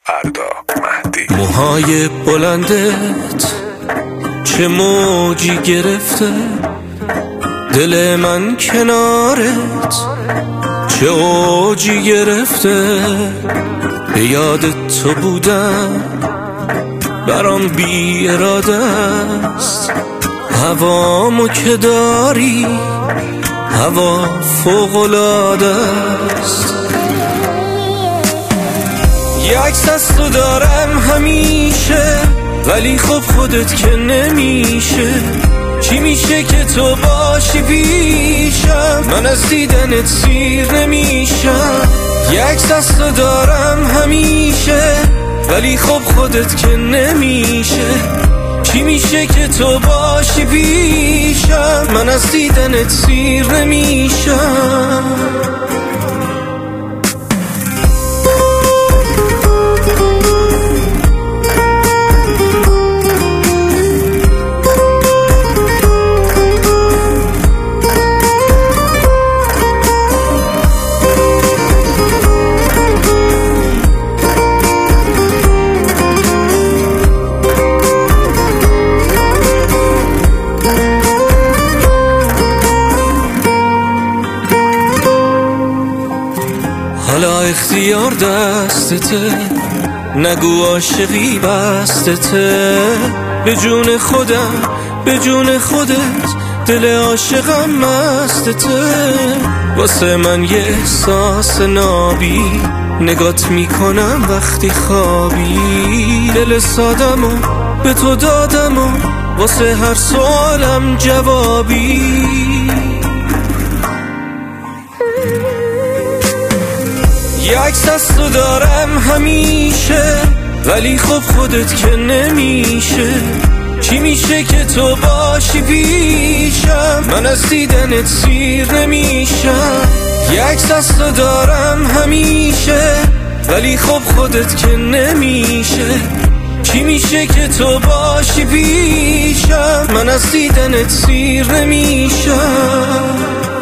فردا مهدی. موهای بلندت چه موجی گرفته، دل من کنارت چه اوجی گرفته. به یاد تو بودم برام بی اراده است، هوامو که داری هوا فوق‌العاده است. یه عکس از تو دارم همیشه، ولی خب خودت که نمیشه. چی میشه که تو باشی پیشم، من از دیدنت سیر نمیشم. یه عکس از تو دارم همیشه، ولی خب خودت که نمیشه. چی میشه که تو باشی پیشم، من از دیدنت سیر نمیشم. حالا اختیار دستته، نگو عاشقی بستته. به جون خودم به جون خودت، دل عاشقم مستته. واسه من یه احساس نابی، نگات میکنم وقتی خوابی. دل سادمو به تو دادمو، واسه هر سوالم جوابی. یه عکس از تو دارم همیشه، ولی خب خودت که نمیشه. چی میشه که تو باشی پیشم، من از دیدنت سیر نمیشم. یه عکس از تو دارم همیشه، ولی خب خودت که نمیشه. چی میشه که تو باشی پیشم، من از دیدنت سیر نمیشم.